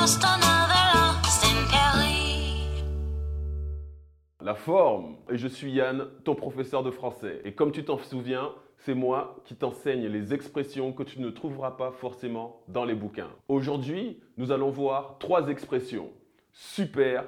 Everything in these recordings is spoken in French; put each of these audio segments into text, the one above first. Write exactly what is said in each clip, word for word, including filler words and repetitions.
just another lost in Paris. La forme. Et je suis Yann, ton professeur de français. Et comme tu t'en souviens, c'est moi qui t'enseigne les expressions que tu ne trouveras pas forcément dans les bouquins. Aujourd'hui, nous allons voir trois expressions. Super,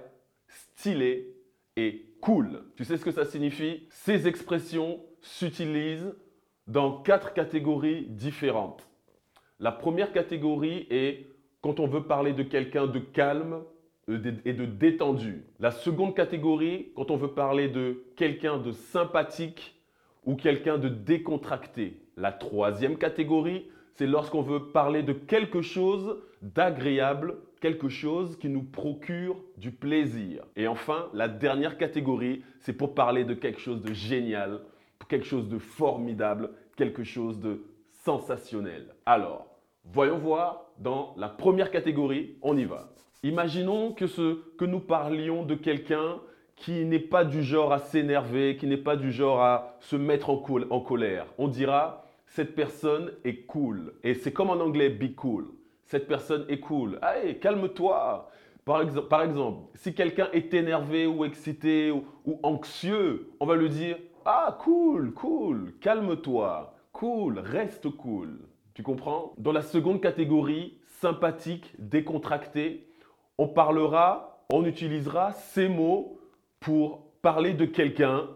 stylé et cool. Tu sais ce que ça signifie? Ces expressions s'utilisent dans quatre catégories différentes. La première catégorie est quand on veut parler de quelqu'un de calme et de détendu. La seconde catégorie, quand on veut parler de quelqu'un de sympathique ou quelqu'un de décontracté. La troisième catégorie, c'est lorsqu'on veut parler de quelque chose d'agréable, quelque chose qui nous procure du plaisir. Et enfin, la dernière catégorie, c'est pour parler de quelque chose de génial, quelque chose de formidable, quelque chose de sensationnel. Alors, voyons voir dans la première catégorie, on y va. Imaginons que, ce, que nous parlions de quelqu'un qui n'est pas du genre à s'énerver, qui n'est pas du genre à se mettre en, col en colère. On dira, cette personne est cool. Et c'est comme en anglais, be cool. Cette personne est cool. Allez, calme-toi. Par, ex par exemple, si quelqu'un est énervé ou excité ou, ou anxieux, on va lui dire, ah, cool, cool, calme-toi, cool, reste cool. Tu comprends? Dans la seconde catégorie, sympathique, décontracté, on parlera, on utilisera ces mots pour parler de quelqu'un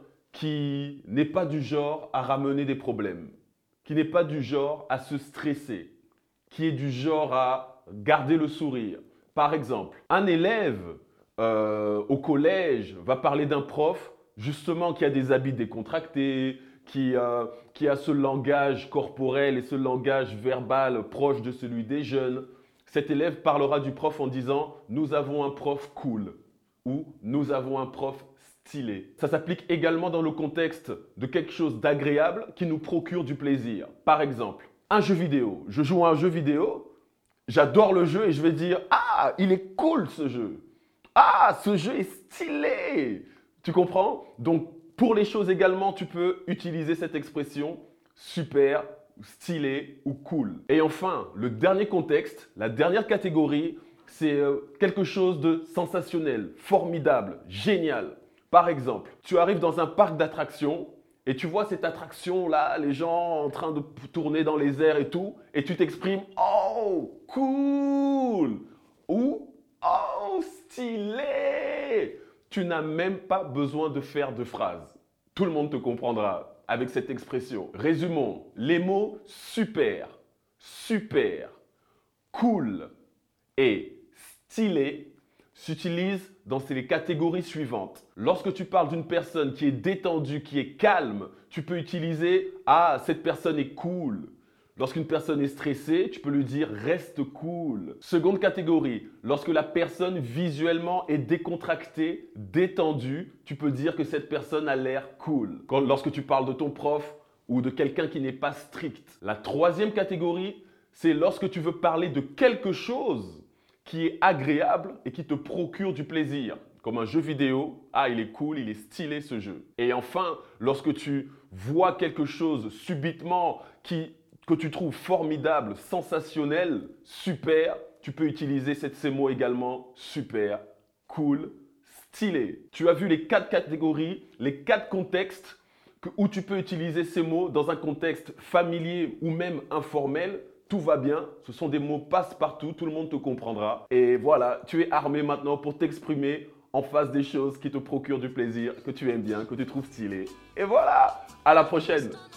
qui n'est pas du genre à ramener des problèmes, qui n'est pas du genre à se stresser, qui est du genre à garder le sourire. Par exemple, un élève euh, au collège va parler d'un prof justement qui a des habits décontractés, qui, euh, qui a ce langage corporel et ce langage verbal proche de celui des jeunes. Cet élève parlera du prof en disant « nous avons un prof cool » ou « nous avons un prof stylé ». Ça s'applique également dans le contexte de quelque chose d'agréable qui nous procure du plaisir. Par exemple, un jeu vidéo. Je joue à un jeu vidéo, j'adore le jeu et je vais dire « ah, il est cool ce jeu !»« Ah, ce jeu est stylé !» Tu comprends? Donc, pour les choses également, tu peux utiliser cette expression « super », stylé ou cool. Et enfin, le dernier contexte, la dernière catégorie, c'est euh, quelque chose de sensationnel, formidable, génial. Par exemple, tu arrives dans un parc d'attractions et tu vois cette attraction-là, les gens en train de tourner dans les airs et tout, et tu t'exprimes « oh, cool » ou « oh, stylé ». Tu n'as même pas besoin de faire de phrases. Tout le monde te comprendra avec cette expression. Résumons, les mots super, super, cool et stylé s'utilisent dans ces catégories suivantes. Lorsque tu parles d'une personne qui est détendue, qui est calme, tu peux utiliser « ah, cette personne est cool ». Lorsqu'une personne est stressée, tu peux lui dire « reste cool ». Seconde catégorie, lorsque la personne visuellement est décontractée, détendue, tu peux dire que cette personne a l'air cool. Quand, lorsque tu parles de ton prof ou de quelqu'un qui n'est pas strict. La troisième catégorie, c'est lorsque tu veux parler de quelque chose qui est agréable et qui te procure du plaisir. Comme un jeu vidéo, ah il est cool, il est stylé ce jeu. Et enfin, lorsque tu vois quelque chose subitement qui... que tu trouves formidable, sensationnel, super, tu peux utiliser cette, ces mots également, super, cool, stylé. Tu as vu les quatre catégories, les quatre contextes que, où tu peux utiliser ces mots dans un contexte familier ou même informel. Tout va bien, ce sont des mots passe-partout, tout le monde te comprendra. Et voilà, tu es armé maintenant pour t'exprimer en face des choses qui te procurent du plaisir, que tu aimes bien, que tu trouves stylé. Et voilà, à la prochaine.